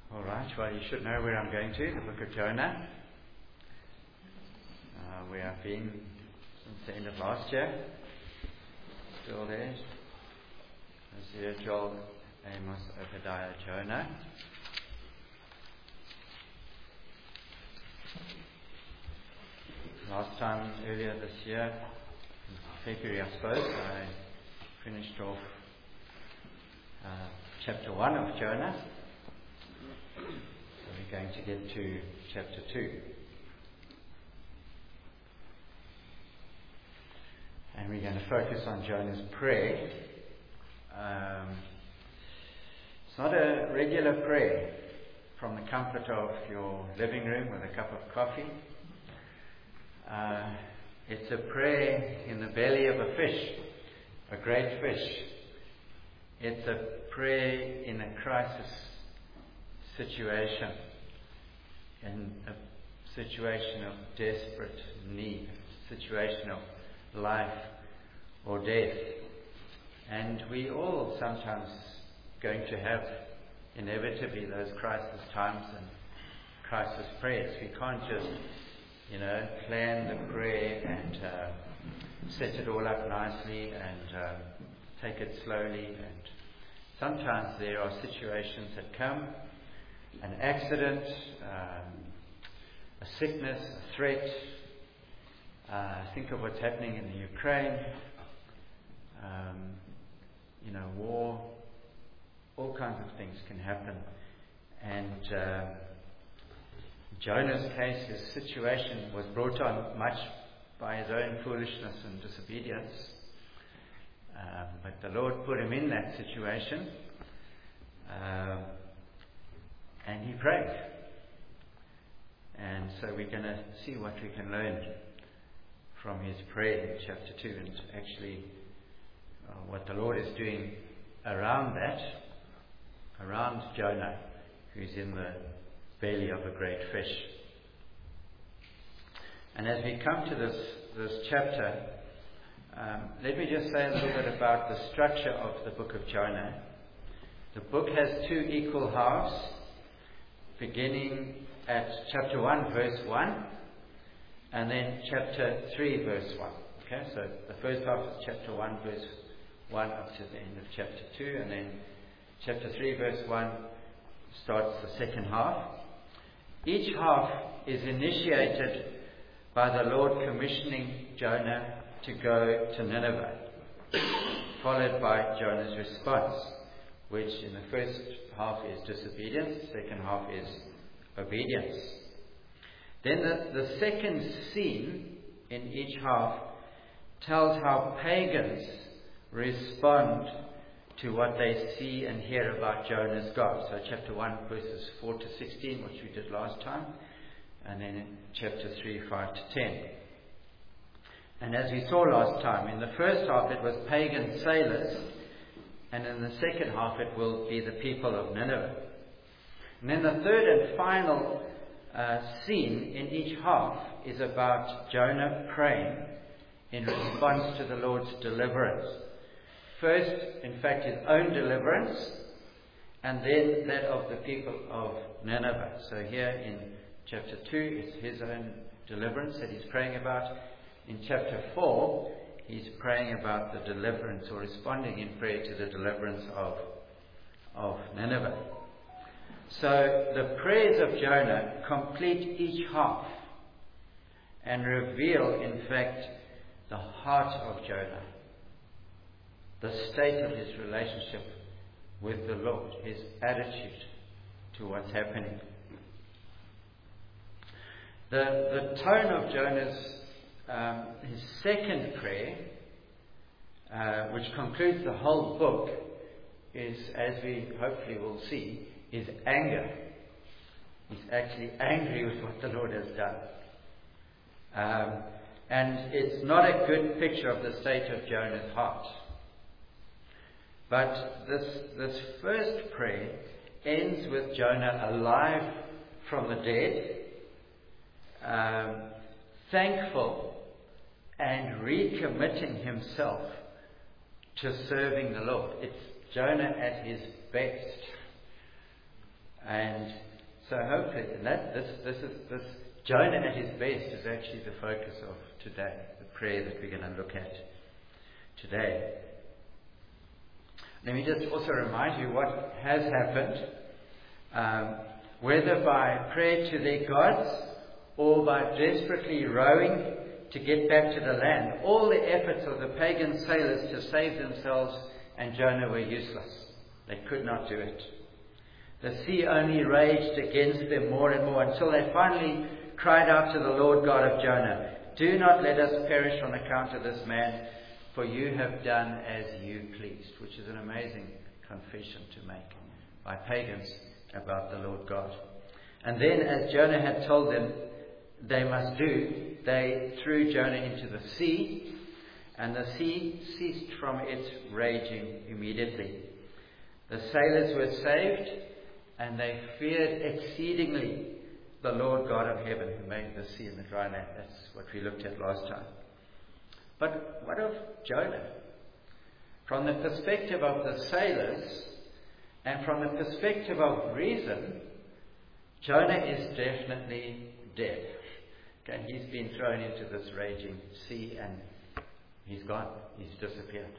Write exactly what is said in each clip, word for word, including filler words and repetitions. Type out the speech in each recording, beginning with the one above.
All right, well, you should know where I'm going to, the book of Jonah. Uh, we have been since the end of last year. Still there. Hosea, Joel, Amos, Obadiah, Jonah. Last time, earlier this year, in February I suppose, I finished off uh, chapter one of Jonah. So we're going to get to chapter two. And we're going to focus on Jonah's prayer. Um, it's not a regular prayer from the comfort of your living room with a cup of coffee. Uh, it's a prayer in the belly of a fish, a great fish. It's a prayer in a crisis situation, in a situation of desperate need, a situation of life or death. And we all sometimes going to have inevitably those crisis times and crisis prayers. We can't just, you know, plan the prayer and uh, set it all up nicely and uh, take it slowly. And sometimes there are situations that come. An accident, um, a sickness, a threat. Uh, think of what's happening in the Ukraine. Um, you know, war. All kinds of things can happen. And uh, Jonah's case, his situation was brought on much by his own foolishness and disobedience. Um, but the Lord put him in that situation. Um, And he prayed. And so we're going to see what we can learn from his prayer in chapter two, and actually uh, what the Lord is doing around that, around Jonah, who's in the belly of a great fish. And as we come to this, this chapter, um, let me just say a little bit about the structure of the book of Jonah. The book has two equal halves, beginning at chapter one, verse one, and then chapter three, verse one. Okay, so the first half is chapter one, verse one, up to the end of chapter two, and then chapter three, verse one, starts the second half. Each half is initiated by the Lord commissioning Jonah to go to Nineveh, followed by Jonah's response, which in the first half is disobedience, the second half is obedience. Then the, the second scene in each half tells how pagans respond to what they see and hear about Jonah's God. So chapter one, verses four to sixteen, which we did last time, and then in chapter three, five to ten. And as we saw last time, in the first half it was pagan sailors, and in the second half it will be the people of Nineveh. And then the third and final uh, scene in each half is about Jonah praying in response to the Lord's deliverance. First, in fact, his own deliverance, and then that of the people of Nineveh. So here in chapter two, it's his own deliverance that he's praying about. In chapter four, he's praying about the deliverance, or responding in prayer to the deliverance of, of Nineveh. So the prayers of Jonah complete each half and reveal, in fact, the heart of Jonah, the state of his relationship with the Lord, his attitude to what's happening. The, the tone of Jonah's Um, his second prayer, uh, which concludes the whole book, is, as we hopefully will see, is anger. He's actually angry with what the Lord has done. Um, and it's not a good picture of the state of Jonah's heart. But this, this first prayer ends with Jonah alive from the dead, um, thankful and recommitting himself to serving the Lord. It's Jonah at his best. And so hopefully, and that, this, this is, this Jonah at his best is actually the focus of today, the prayer that we're going to look at today. Let me just also remind you what has happened, um, whether by prayer to their gods or by desperately rowing to get back to the land. All the efforts of the pagan sailors to save themselves and Jonah were useless. They could not do it. The sea only raged against them more and more until they finally cried out to the Lord God of Jonah, "Do not let us perish on account of this man, for you have done as you pleased," which is an amazing confession to make by pagans about the Lord God. And then, as Jonah had told them they must do, they threw Jonah into the sea, and the sea ceased from its raging immediately. The sailors were saved, and they feared exceedingly the Lord God of heaven, who made the sea and the dry land. That's what we looked at last time. But what of Jonah? From the perspective of the sailors, and from the perspective of reason, Jonah is definitely dead. Okay, he's been thrown into this raging sea and he's gone. He's disappeared.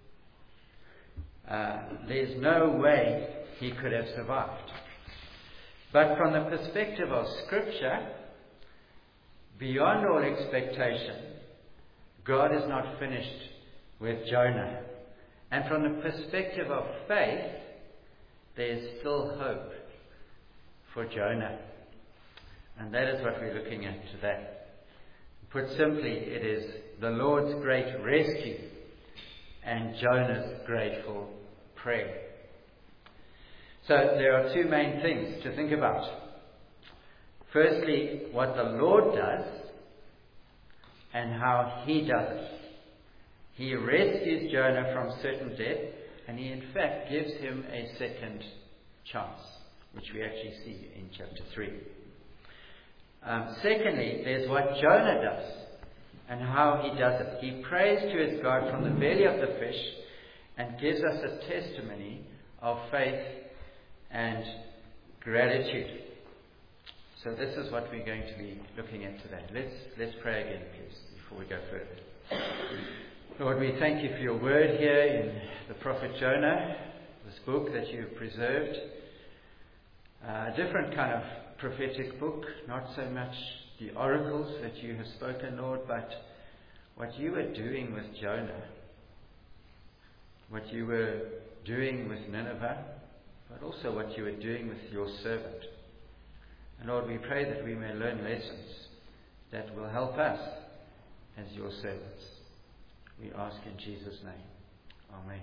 Uh, there's no way he could have survived. But from the perspective of Scripture, beyond all expectation, God is not finished with Jonah. And from the perspective of faith, there's still hope for Jonah. And that is what we're looking at today. Put simply, it is the Lord's great rescue and Jonah's grateful prayer. So there are two main things to think about. Firstly, what the Lord does and how he does it. He rescues Jonah from certain death, and he in fact gives him a second chance, which we actually see in chapter three. Um, secondly, there's what Jonah does and how he does it. He prays to his God from the belly of the fish and gives us a testimony of faith and gratitude. So this is what we're going to be looking at today. Let's let's pray again, please, before we go further. Lord, we thank you for your word here in the prophet Jonah, this book that you've preserved. Uh, a different kind of prophetic book, not so much the oracles that you have spoken, Lord, but what you were doing with Jonah, what you were doing with Nineveh, but also what you were doing with your servant. And Lord, we pray that we may learn lessons that will help us as your servants. We ask in Jesus' name. Amen.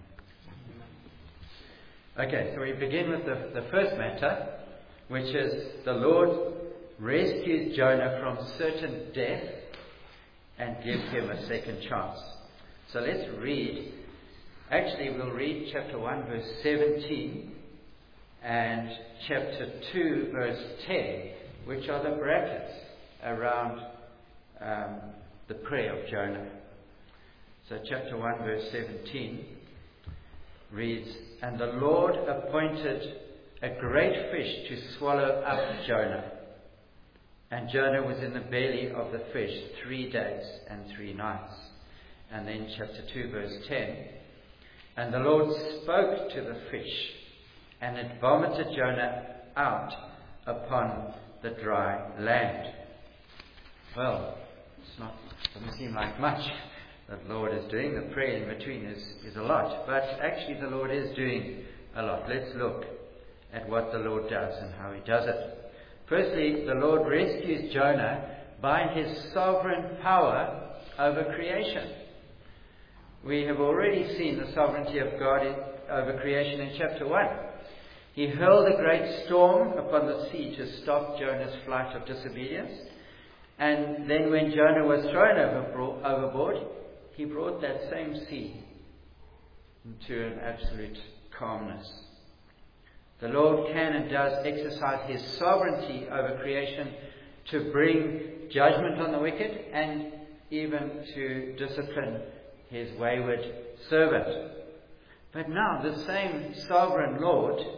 Okay, so we begin with the, the first matter, which is the Lord rescues Jonah from certain death and gives him a second chance. So let's read. Actually, we'll read chapter one, verse seventeen, and chapter two, verse ten, which are the brackets around um, the prayer of Jonah. So chapter one, verse seventeen reads, "And the Lord appointed a great fish to swallow up Jonah. And Jonah was in the belly of the fish three days and three nights." And then chapter two, verse ten, "And the Lord spoke to the fish, and it vomited Jonah out upon the dry land." Well, it's not, doesn't seem like much that the Lord is doing. The prayer in between is, is a lot. But actually the Lord is doing a lot. Let's look at what the Lord does and how he does it. Firstly, the Lord rescues Jonah by his sovereign power over creation. We have already seen the sovereignty of God in, over creation in chapter one. He hurled a great storm upon the sea to stop Jonah's flight of disobedience. And then when Jonah was thrown overboard, he brought that same sea into an absolute calmness. The Lord can and does exercise his sovereignty over creation to bring judgment on the wicked and even to discipline his wayward servant. But now the same sovereign Lord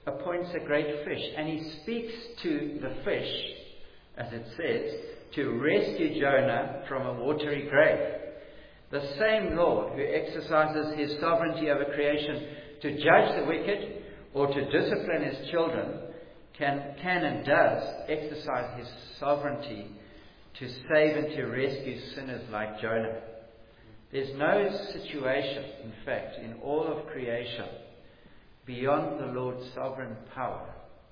appoints a great fish, and he speaks to the fish, as it says, to rescue Jonah from a watery grave. The same Lord who exercises his sovereignty over creation to judge the wicked or to discipline his children can, can and does exercise his sovereignty to save and to rescue sinners like Jonah. There's no situation, in fact, in all of creation beyond the Lord's sovereign power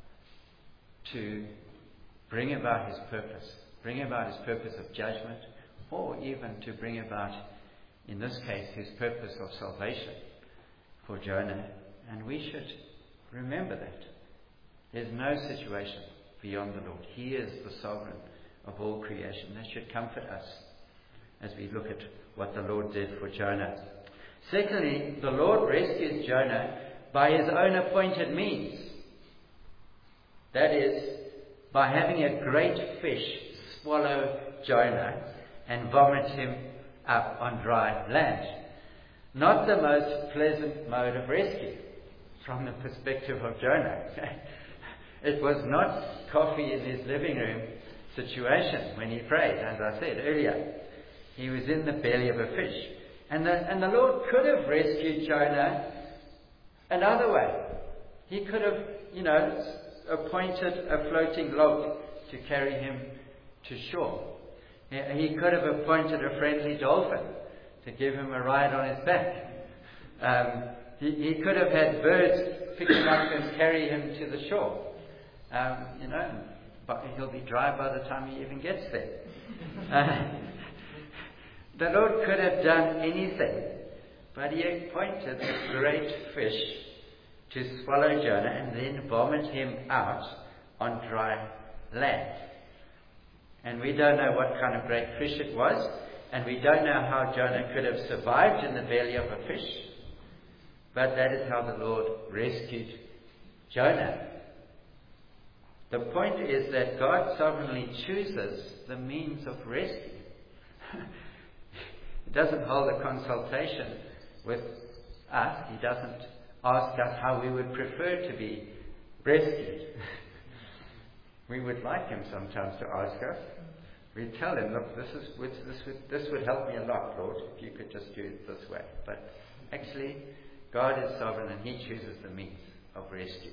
to bring about his purpose, bring about his purpose of judgment, or even to bring about, in this case, his purpose of salvation for Jonah. And we should remember that. There's no situation beyond the Lord. He is the sovereign of all creation. That should comfort us as we look at what the Lord did for Jonah. Secondly, the Lord rescues Jonah by his own appointed means. That is, by having a great fish swallow Jonah and vomit him up on dry land. Not the most pleasant mode of rescue from the perspective of Jonah. It was not coffee in his living room situation when he prayed, as I said earlier. He was in the belly of a fish. And the, and the Lord could have rescued Jonah another way. He could have, you know, appointed a floating log to carry him to shore. He could have appointed a friendly dolphin to give him a ride on his back. Um, he, he could have had birds pick him up and carry him to the shore. Um, you know, but he'll be dry by the time he even gets there. Uh, the Lord could have done anything, but he appointed a great fish to swallow Jonah and then vomit him out on dry land. And we don't know what kind of great fish it was, and we don't know how Jonah could have survived in the belly of a fish. But that is how the Lord rescued Jonah. The point is that God sovereignly chooses the means of rescue. He doesn't hold a consultation with us. He doesn't ask us how we would prefer to be rescued. We would like him sometimes to ask us. We tell him, look, this is this would this would help me a lot, Lord, if you could just do it this way. But actually, God is sovereign and he chooses the means of rescue.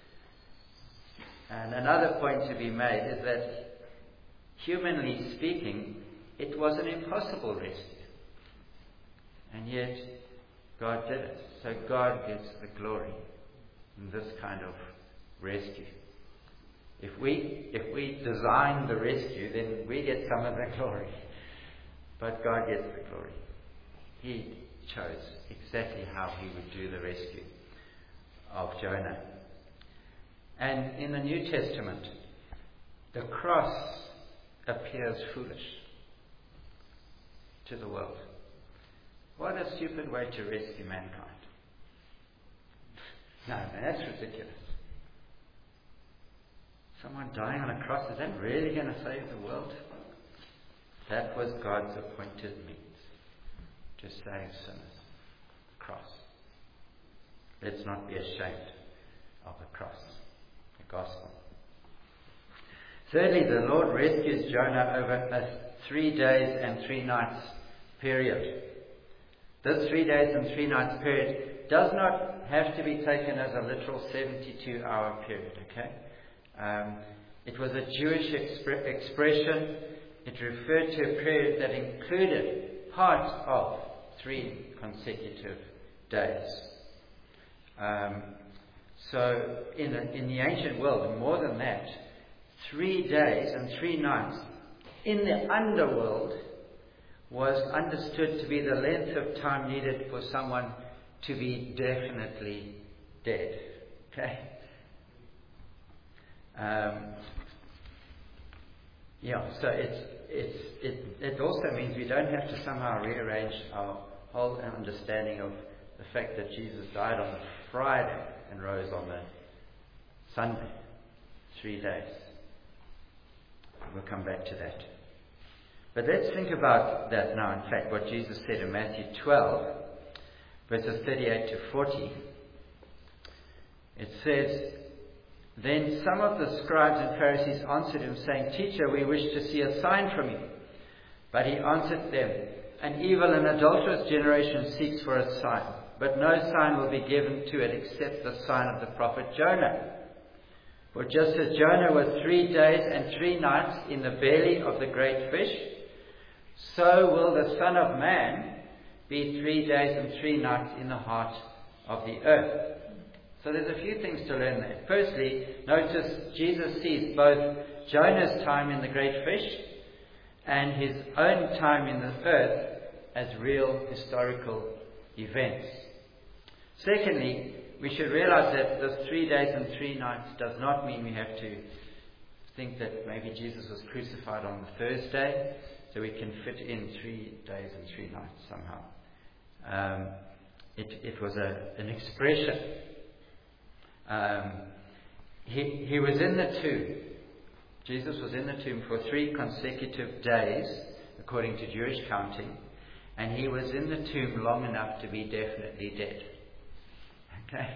And another point to be made is that, humanly speaking, it was an impossible rescue. And yet, God did it. So God gets the glory in this kind of rescue. If we if we design the rescue, then we get some of the glory. But God gets the glory. He chose exactly how he would do the rescue of Jonah. And in the New Testament, the cross appears foolish to the world. What a stupid way to rescue mankind. No, no, that's ridiculous. Someone dying on a cross, is that really going to save the world? That was God's appointed means to save sinners. The cross. Let's not be ashamed of the cross, the gospel. Thirdly, the Lord rescues Jonah over a three days and three nights period. This three days and three nights period does not have to be taken as a literal seventy-two hour period, okay? Um, it was a Jewish expre- expression. It referred to a period that included part of three consecutive days. Um, so in, a, in the ancient world, more than that, three days and three nights in the underworld was understood to be the length of time needed for someone to be definitely dead. Okay? Um, yeah, so it's, it's, it, it also means we don't have to somehow rearrange our whole understanding of the fact that Jesus died on the Friday and rose on the Sunday. Three days. We'll come back to that. But let's think about that now, in fact, what Jesus said in Matthew twelve, verses thirty-eight to forty. It says, Then some of the scribes and Pharisees answered him, saying, Teacher, we wish to see a sign from you. But he answered them, An evil and adulterous generation seeks for a sign, but no sign will be given to it except the sign of the prophet Jonah. For just as Jonah was three days and three nights in the belly of the great fish, so will the Son of Man be three days and three nights in the heart of the earth. So there's a few things to learn there. Firstly, notice Jesus sees both Jonah's time in the great fish and his own time in the earth as real historical events. Secondly, we should realize that this three days and three nights does not mean we have to think that maybe Jesus was crucified on the Thursday, so we can fit in three days and three nights somehow. Um, it, it was a, an expression. Um, he, he was in the tomb. Jesus was in the tomb for three consecutive days, according to Jewish counting, and he was in the tomb long enough to be definitely dead. Okay.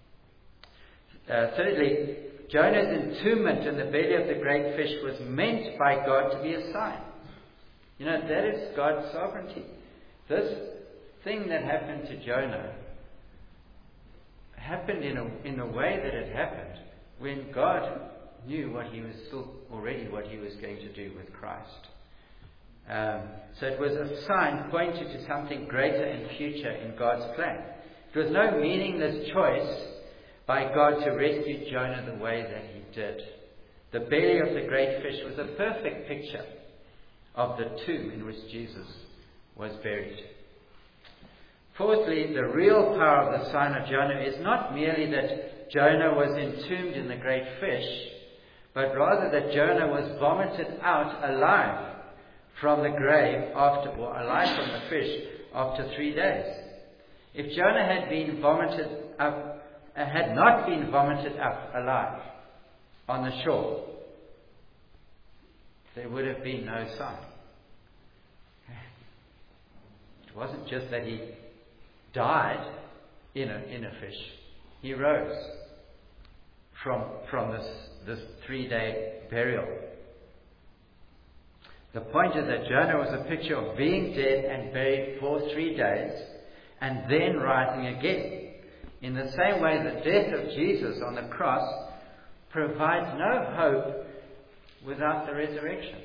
Uh, thirdly, Jonah's entombment in the belly of the great fish was meant by God to be a sign. You know, that is God's sovereignty. This thing that happened to Jonah happened in a, in a way that it happened when God knew what he was still already what he was going to do with Christ. Um, so it was a sign pointing to something greater and future in God's plan. It was no meaningless choice by God to rescue Jonah the way that he did. The belly of the great fish was a perfect picture of the tomb in which Jesus was buried. Fourthly, the real power of the sign of Jonah is not merely that Jonah was entombed in the great fish, but rather that Jonah was vomited out alive from the grave after, or alive from the fish after three days. If Jonah had been vomited up, uh, had not been vomited up alive on the shore, there would have been no sign. It wasn't just that he died in a in a fish; he rose from from this this three-day burial. The point is that Jonah was a picture of being dead and buried for three days and then rising again. In the same way, the death of Jesus on the cross provides no hope without the resurrection.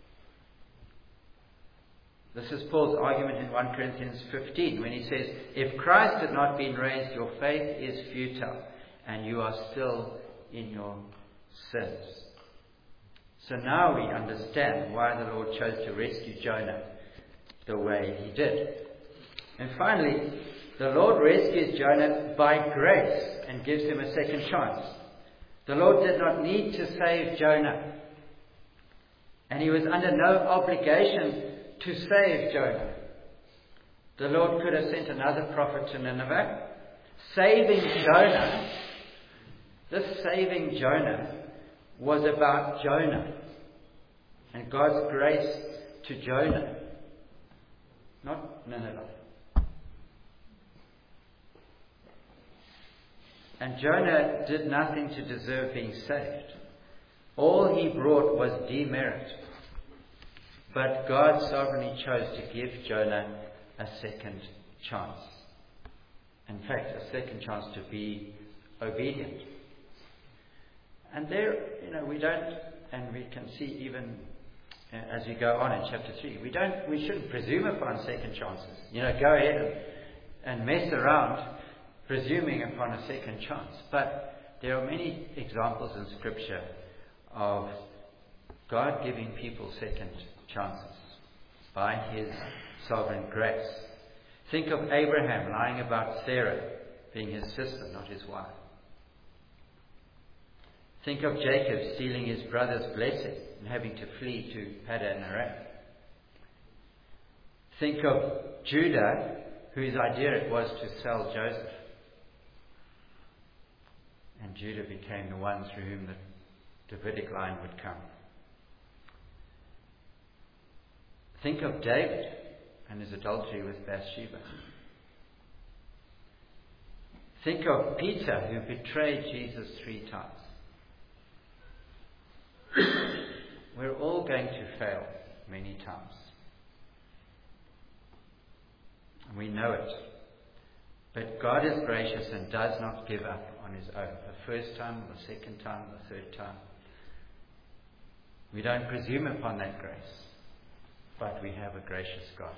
This is Paul's argument in First Corinthians fifteen when he says, if Christ had not been raised, your faith is futile and you are still in your sins. So now we understand why the Lord chose to rescue Jonah the way he did. And finally, the Lord rescues Jonah by grace and gives him a second chance. The Lord did not need to save Jonah, and he was under no obligation to save Jonah. The Lord could have sent another prophet to Nineveh. Saving Jonah, this saving Jonah was about Jonah and God's grace to Jonah, not Nineveh. And Jonah did nothing to deserve being saved. All he brought was demerit. But God sovereignly chose to give Jonah a second chance. In fact, a second chance to be obedient. And there, you know, we don't, and we can see even as we go on in chapter three, we don't, we shouldn't presume upon second chances. You know, go ahead and, and mess around presuming upon a second chance. But there are many examples in Scripture of God giving people second chances by His sovereign grace. Think of Abraham lying about Sarah being his sister, not his wife. Think of Jacob stealing his brother's blessing and having to flee to Padan Aram. Think of Judah, whose idea it was to sell Joseph. And Judah became the one through whom the Davidic line would come. Think of David and his adultery with Bathsheba. Think of Peter, who betrayed Jesus three times. we're all going to fail many times. And we know it. But God is gracious and does not give up on his own. The first time, the second time, the third time. We don't presume upon that grace. But we have a gracious God.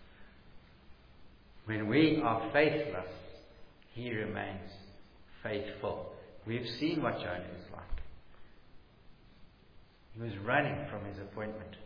When we are faithless, he remains faithful. We've seen what Jonah is like. He was running from his appointment.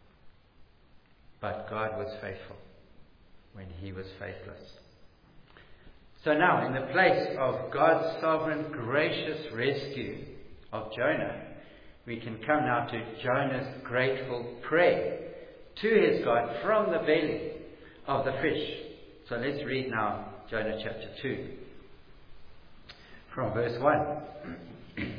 But God was faithful when he was faithless. So now, in the place of God's sovereign, gracious rescue of Jonah, we can come now to Jonah's grateful prayer to his God from the belly of the fish. So let's read now Jonah chapter two, from verse one.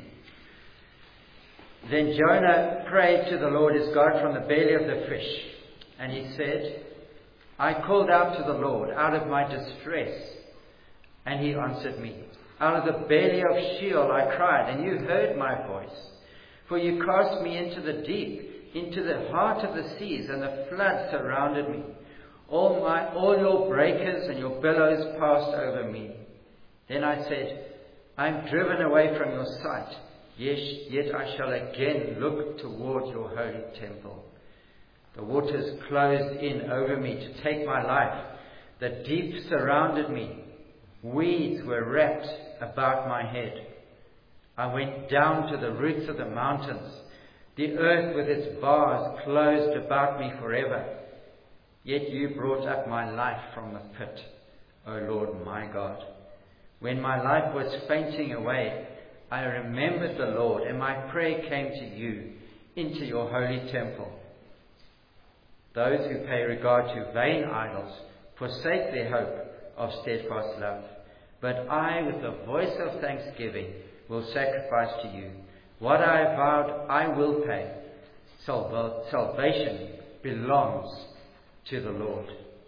Then Jonah prayed to the Lord his God from the belly of the fish, and he said, I called out to the Lord out of my distress, and he answered me. Out of the belly of Sheol I cried, and you heard my voice. For you cast me into the deep, into the heart of the seas, and the flood surrounded me. All my, all your breakers and your billows passed over me. Then I said, I am driven away from your sight. Yes, yet I shall again look toward your holy temple. The waters closed in over me to take my life. The deep surrounded me. Weeds were wrapped about my head. I went down to the roots of the mountains. The earth with its bars closed about me forever. Yet you brought up my life from the pit, O Lord my God. When my life was fainting away, I remembered the Lord, and my prayer came to you into your holy temple. Those who pay regard to vain idols forsake their hope of steadfast love. But I, with the voice of thanksgiving, will sacrifice to you. What I have vowed, I will pay. Salva- salvation belongs to the Lord.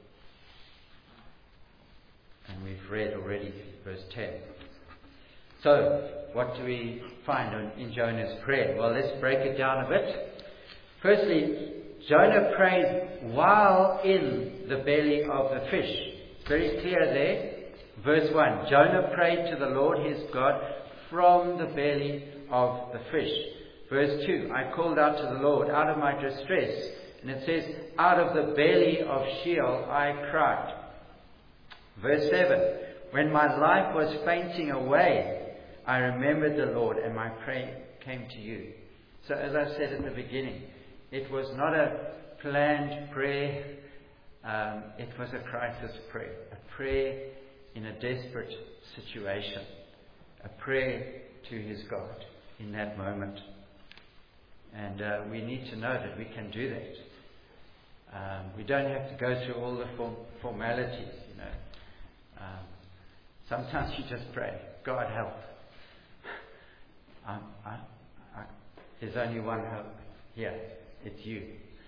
And we've read already verse ten. So, what do we find in Jonah's prayer? Well, let's break it down a bit. Firstly, Jonah prays while in the belly of the fish. It's very clear there. Verse one, Jonah prayed to the Lord his God from the belly of the fish. Verse two, I called out to the Lord out of my distress. And it says, out of the belly of Sheol I cried. Verse seven, when my life was fainting away, I remembered the Lord, and my prayer came to you. So as I said at the beginning, it was not a planned prayer. Um, it was a crisis prayer. A prayer in a desperate situation. A prayer to his God in that moment. And uh, we need to know that we can do that. Um, we don't have to go through all the form- formalities, you know. Um, sometimes you just pray, God help. Um, I, I, there's only one hope. Here, it's you.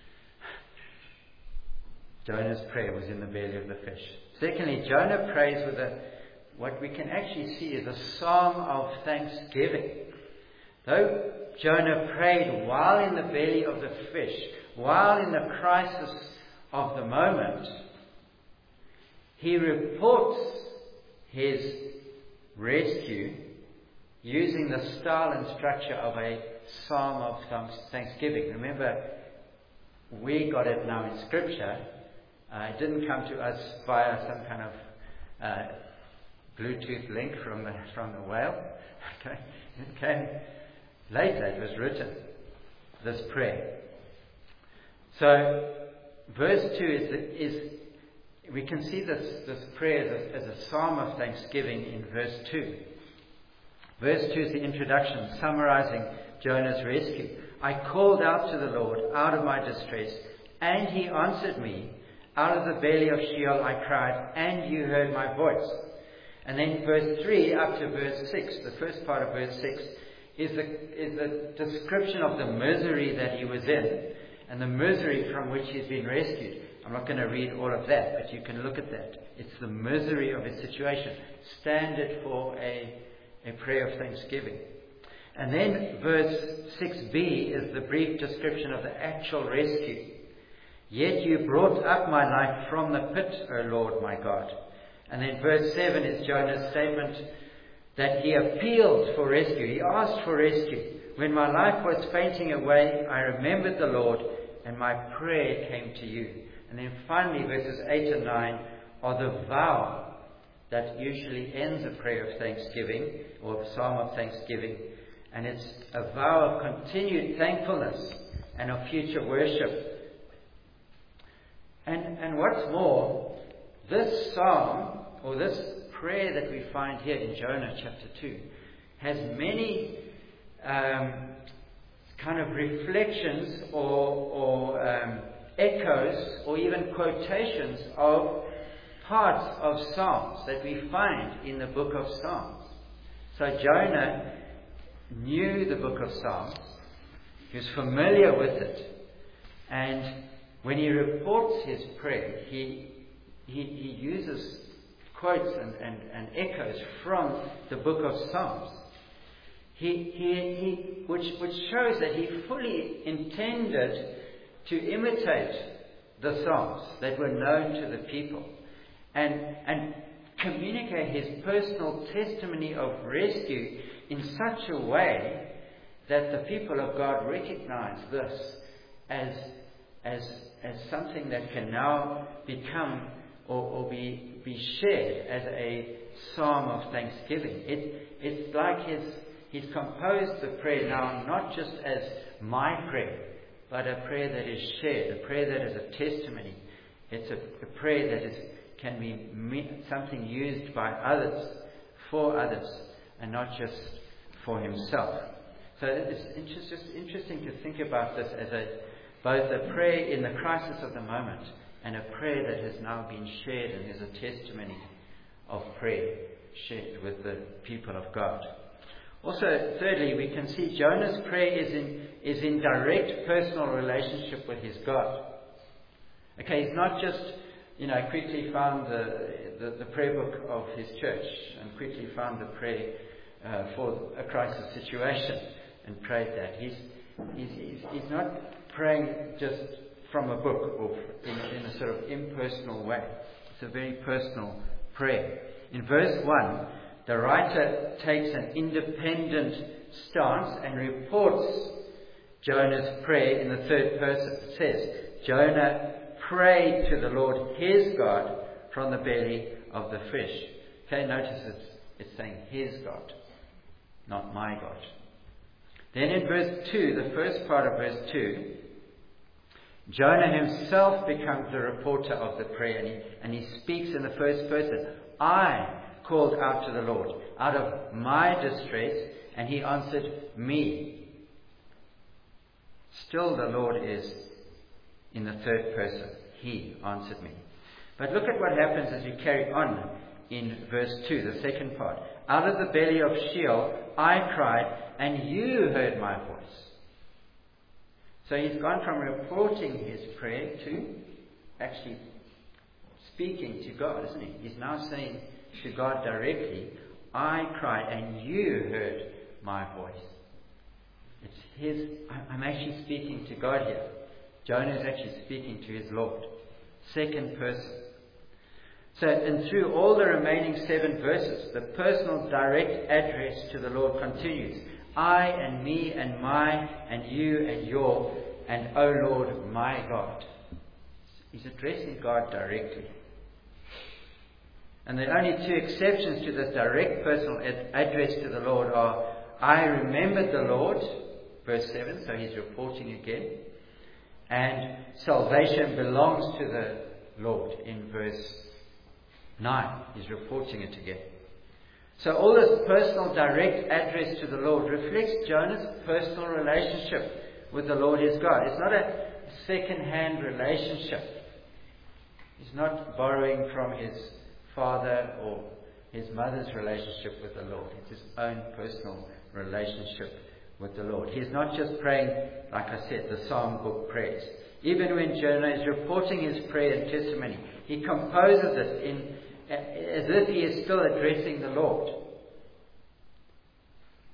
Jonah's prayer was in the belly of the fish. Secondly, Jonah prays with a, what we can actually see is a psalm of thanksgiving. Though Jonah prayed while in the belly of the fish, while in the crisis of the moment, he reports his rescue using the style and structure of a psalm of thanksgiving. Remember, we got it now in Scripture. Uh, it didn't come to us via some kind of uh, Bluetooth link from the, from the whale. Okay, it came later. It was written, this prayer. So, verse two is, is we can see this, this prayer as a, as a psalm of thanksgiving in verse two. Verse two is the introduction, summarizing Jonah's rescue. I called out to the Lord out of my distress, and he answered me. Out of the belly of Sheol I cried, and you heard my voice. And then verse three up to verse six, the first part of verse six, is the, is the description of the misery that he was in, and the misery from which he's been rescued. I'm not going to read all of that, but you can look at that. It's the misery of his situation. Standard for a, a prayer of thanksgiving. And then verse six b is the brief description of the actual rescue. Yet you brought up my life from the pit, O Lord my God. And then verse seven is Jonah's statement that he appealed for rescue. He asked for rescue. When my life was fainting away, I remembered the Lord, and my prayer came to you. And then finally, verses eight and nine are the vow that usually ends a prayer of thanksgiving, or a psalm of thanksgiving. And it's a vow of continued thankfulness and of future worship. And, and what's more, this psalm, or this prayer that we find here in Jonah chapter two, has many um, kind of reflections or, or um, echoes or even quotations of parts of Psalms that we find in the book of Psalms. So Jonah knew the book of Psalms. He was familiar with it. And when he reports his prayer, he, he, he uses quotes and, and, and echoes from the book of Psalms. He, he, he, which, which shows that he fully intended to imitate the Psalms that were known to the people and, and communicate his personal testimony of rescue in such a way that the people of God recognize this as, as, as something that can now become or, or be, be shared as a psalm of thanksgiving. It, it's like his, he's composed the prayer now not just as my prayer, but a prayer that is shared, a prayer that is a testimony. It's a, a prayer that is, can be me, something used by others, for others, and not just for himself. So it's just, just interesting to think about this as a both a prayer in the crisis of the moment and a prayer that has now been shared and is a testimony of prayer shared with the people of God. Also, thirdly, we can see Jonah's prayer is in, is in direct personal relationship with his God. Okay, he's not just, you know, quickly found the, the, the prayer book of his church and quickly found the prayer uh, for a crisis situation and prayed that. He's, he's, he's, he's not praying just from a book or in, in a sort of impersonal way. It's a very personal prayer. In verse one, the writer takes an independent stance and reports Jonah's prayer in the third person. It says, Jonah prayed to the Lord his God from the belly of the fish. Okay, notice it's, it's saying his God, not my God. Then in verse two, the first part of verse two, Jonah himself becomes the reporter of the prayer, and he, and he speaks in the first person. I called out to the Lord out of my distress, and he answered me. Still the Lord is in the third person. He answered me. But look at what happens as you carry on in verse two, the second part. Out of the belly of Sheol I cried, and you heard my voice. So he's gone from reporting his prayer to actually speaking to God, isn't he? He's now saying to God directly, I cried and you heard my voice. It's his, I'm actually speaking to God here. Jonah is actually speaking to his Lord. Second person. So, and through all the remaining seven verses, the personal direct address to the Lord continues. I and me and my and you and your and O Lord my God. He's addressing God directly. And the only two exceptions to this direct personal ad- address to the Lord are, I remembered the Lord, verse seven, so he's reporting again, and salvation belongs to the Lord in verse nine. He's reporting it again. So all this personal direct address to the Lord reflects Jonah's personal relationship with the Lord his God. It's not a second-hand relationship. He's not borrowing from his father or his mother's relationship with the Lord. It's his own personal relationship with the Lord. He's not just praying, like I said, the Psalm book prayers. Even when Jonah is reporting his prayer and testimony, he composes it in as if he is still addressing the Lord.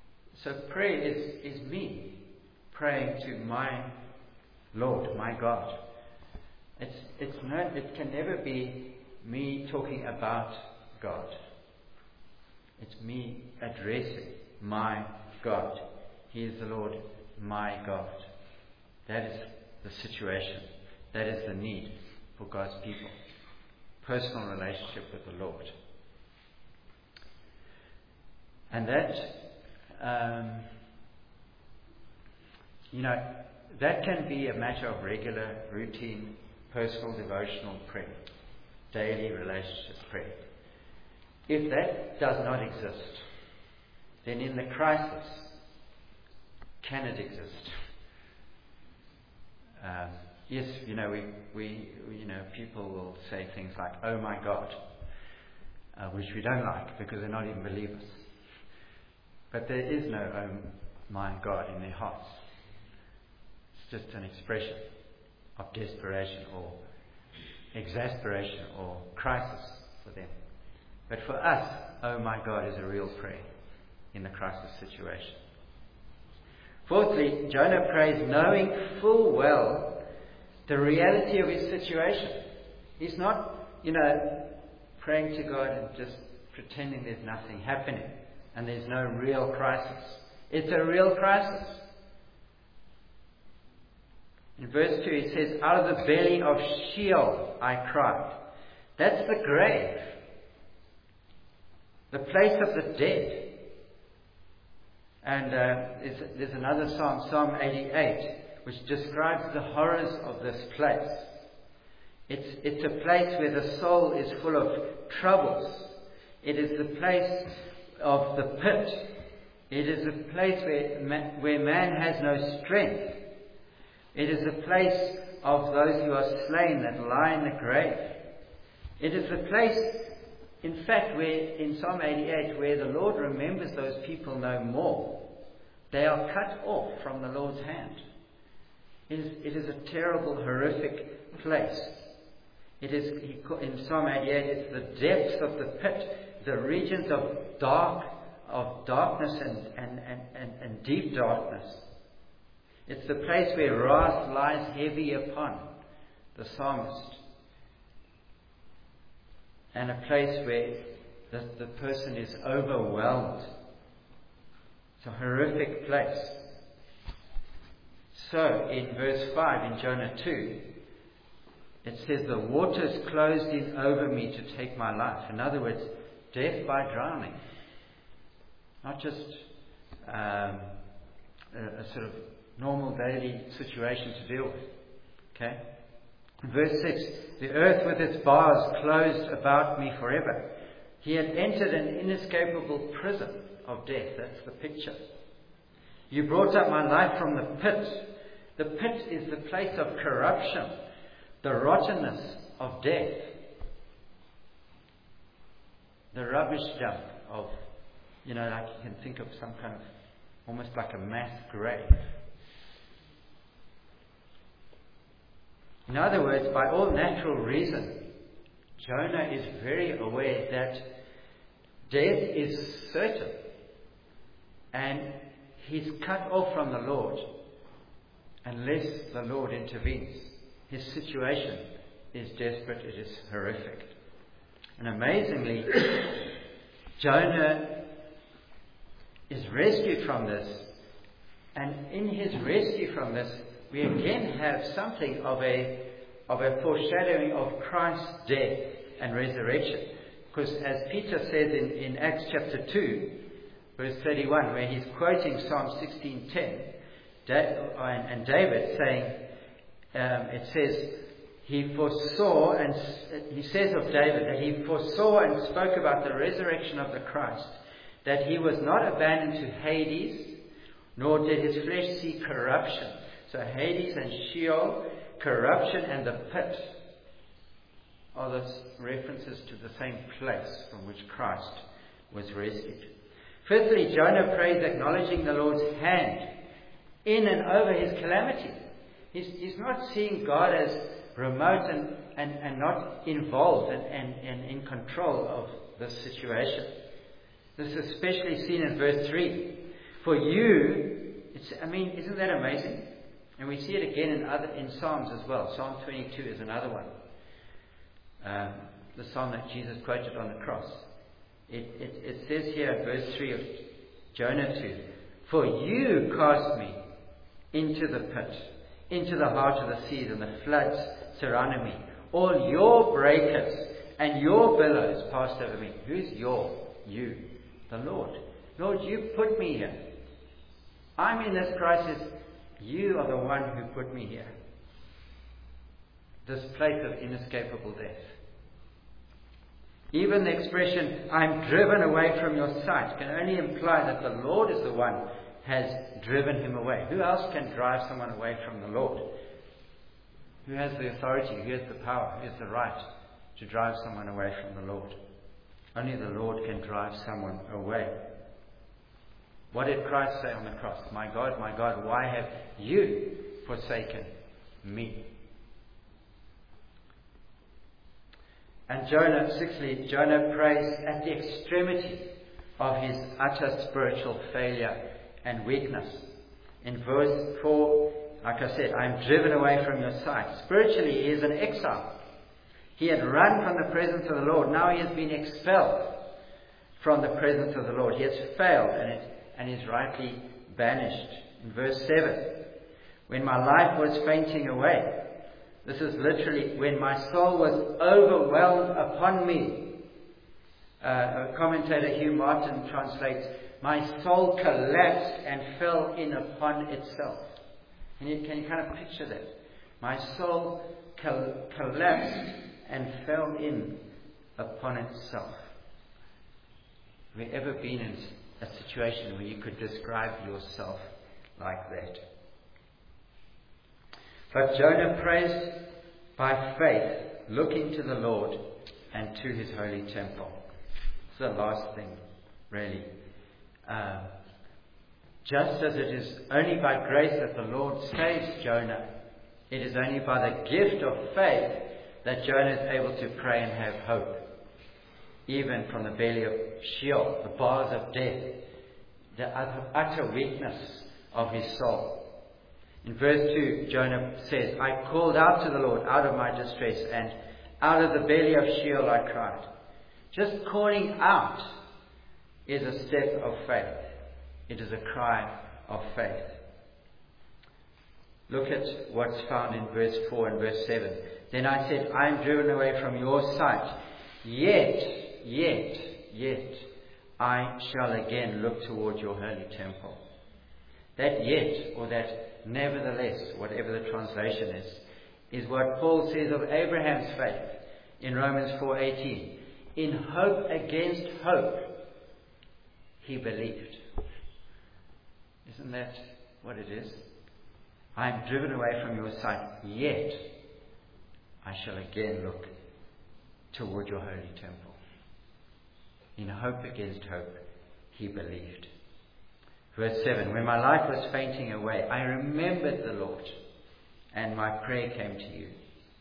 So prayer is, is me praying to my Lord, my God. It's, it's no, it can never be me talking about God. It's me addressing my God. He is the Lord, my God. That is the situation. That is the need for God's people. Personal relationship with the Lord. And that, um, you know, that can be a matter of regular, routine, personal, devotional prayer. Daily relationship prayer. If that does not exist, then in the crisis, can it exist? Um, yes, you know, we, we, we, you know, people will say things like, "Oh my God," uh, which we don't like because they're not even believers. But there is no "Oh my God" in their hearts. It's just an expression of desperation or exasperation or crisis for them. But for us, "Oh my God" is a real prayer in the crisis situation. Fourthly, Jonah prays knowing full well the reality of his situation. He's not, you know, praying to God and just pretending there's nothing happening and there's no real crisis. It's a real crisis. In verse two it says, "Out of the belly of Sheol I cried." That's the grave. The place of the dead. And uh, there's, there's another psalm, Psalm eighty-eight, which describes the horrors of this place. It's, it's a place where the soul is full of troubles. It is the place of the pit. It is a place where man, where man has no strength. It is a place of those who are slain that lie in the grave. It is the place, in fact, where in Psalm eighty-eight, where the Lord remembers those people no more. They are cut off from the Lord's hand. It is, it is a terrible, horrific place. It is, in Psalm eighty-eight, it's the depths of the pit, the regions of dark, of darkness and, and, and, and, and deep darkness. It's the place where wrath lies heavy upon the psalmist. And a place where the, the person is overwhelmed. It's a horrific place. So, in verse five in Jonah two, it says, "The waters closed in over me to take my life." In other words, death by drowning. Not just um, a, a sort of normal daily situation to deal with. Okay? Verse six, "The earth with its bars closed about me forever." He had entered an inescapable prison of death. That's the picture. "You brought up my life from the pit." The pit is the place of corruption, the rottenness of death, the rubbish dump of, you know, like you can think of some kind of, almost like a mass grave. In other words, by all natural reason, Jonah is very aware that death is certain. And he's cut off from the Lord unless the Lord intervenes. His situation is desperate, it is horrific. And amazingly, Jonah is rescued from this. And in his rescue from this, we again have something of a of a foreshadowing of Christ's death and resurrection. Because as Peter says in, in Acts chapter two, verse thirty-one, where he's quoting Psalm sixteen ten, and, and David saying, um, it says, he foresaw, and he says of David that he foresaw and spoke about the resurrection of the Christ, that he was not abandoned to Hades, nor did his flesh see corruption. So Hades and Sheol, corruption and the pit, are those references to the same place from which Christ was rescued. Fifthly, Jonah prays acknowledging the Lord's hand in and over his calamity. He's, he's not seeing God as remote and, and, and not involved and, and, and in control of this situation. This is especially seen in verse three, For you, it's, I mean, isn't that amazing? And we see it again in other in Psalms as well. Psalm twenty-two is another one. Um, the psalm that Jesus quoted on the cross. It, it, it says here in verse three of Jonah two, for you cast me into the pit, into the heart of the seas, and the floods surrounded me. All your breakers and your billows passed over me. Who's your? You. The Lord. Lord, you put me here. I'm in this crisis. You are the one who put me here. This place of inescapable death. Even the expression, I'm driven away from your sight, can only imply that the Lord is the one who has driven him away. Who else can drive someone away from the Lord? Who has the authority? Who has the power? Who has the right to drive someone away from the Lord? Only the Lord can drive someone away. What did Christ say on the cross? My God, my God, why have you forsaken me? And Jonah, sixthly, Jonah prays at the extremity of his utter spiritual failure and weakness. In verse four, like I said, I am driven away from your sight. Spiritually, he is an exile. He had run from the presence of the Lord. Now he has been expelled from the presence of the Lord. He has failed and, it, and is rightly banished. In verse seven, when my life was fainting away, this is literally when my soul was overwhelmed upon me. Uh, a commentator, Hugh Martin, translates, my soul collapsed and fell in upon itself. And you can you kind of picture that? My soul col- collapsed and fell in upon itself. Have you ever been in a situation where you could describe yourself like that? But Jonah prays by faith, looking to the Lord and to his holy temple. It's the last thing, really. Um, just as it is only by grace that the Lord saves Jonah, it is only by the gift of faith that Jonah is able to pray and have hope. Even from the belly of Sheol, the bars of death, the utter weakness of his soul. In verse two, Jonah says, I called out to the Lord out of my distress, and out of the belly of Sheol I cried. Just calling out is a step of faith. It is a cry of faith. Look at what's found in verse four and verse seven. Then I said, I am driven away from your sight, yet, yet, yet, I shall again look toward your holy temple. That yet, or that nevertheless, whatever the translation is, is what Paul says of Abraham's faith in Romans four eighteen. In hope against hope, he believed. Isn't that what it is? I am driven away from your sight, yet I shall again look toward your holy temple. In hope against hope, he believed. Verse seven, when my life was fainting away, I remembered the Lord, and my prayer came to you.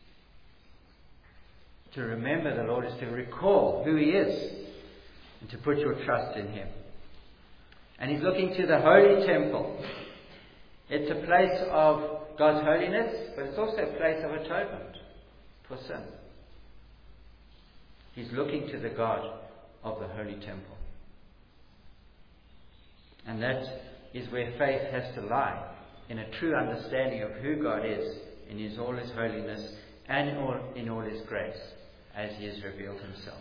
To remember the Lord is to recall who he is, and to put your trust in him. And he's looking to the holy temple. It's a place of God's holiness, but it's also a place of atonement for sin. He's looking to the God of the holy temple. And that is where faith has to lie, in a true understanding of who God is in his all his holiness and in all, in all his grace, as he has revealed himself.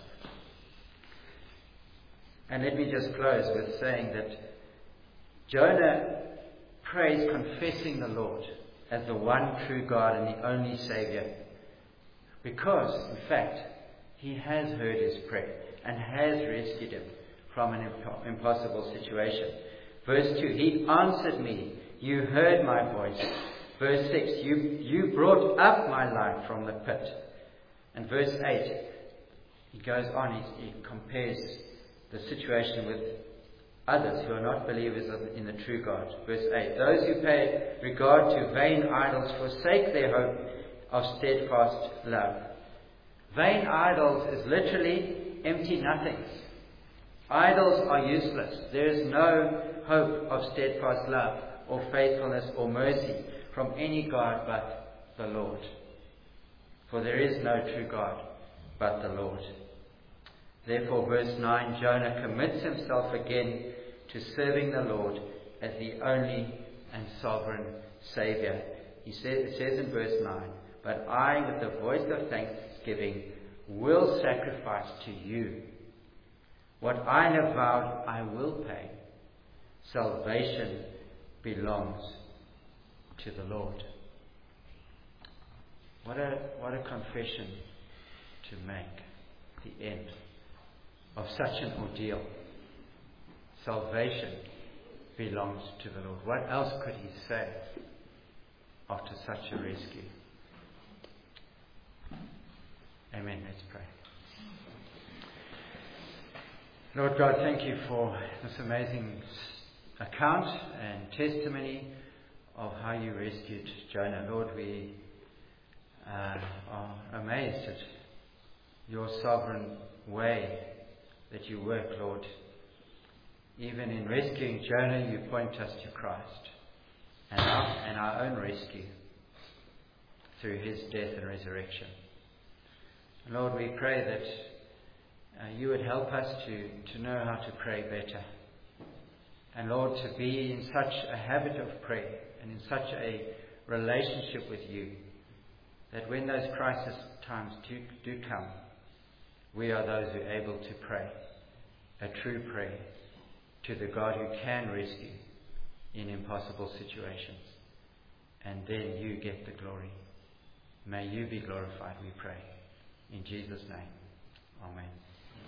And let me just close with saying that Jonah prays confessing the Lord as the one true God and the only Saviour, because, in fact, he has heard his prayer and has rescued him from an imp- impossible situation. Verse two, he answered me, you heard my voice. Verse six, you, you brought up my life from the pit. And verse eight, he goes on, he, he compares the situation with others who are not believers in the true God. Verse eight, those who pay regard to vain idols forsake their hope of steadfast love. Vain idols is literally empty nothings. Idols are useless. There is no hope of steadfast love or faithfulness or mercy from any God but the Lord. For there is no true God but the Lord. Therefore, verse nine, Jonah commits himself again to serving the Lord as the only and sovereign Saviour. He says, it says in verse nine, but I, with the voice of thanksgiving, will sacrifice to you. What I have vowed, I will pay. Salvation belongs to the Lord. What a, what a confession to make, the end of such an ordeal. Salvation belongs to the Lord. What else could he say after such a rescue? Amen. Let's pray. Lord God, thank you for this amazing account and testimony of how you rescued Jonah. Lord, we uh, are amazed at your sovereign way that you work, Lord. Even in rescuing Jonah, you point us to Christ and our, and our own rescue through his death and resurrection. And Lord, we pray that uh, you would help us to, to know how to pray better. And Lord, to be in such a habit of prayer and in such a relationship with you, that when those crisis times do, do come, we are those who are able to pray a true prayer to the God who can rescue in impossible situations. And then you get the glory. May you be glorified, we pray. In Jesus' name, amen.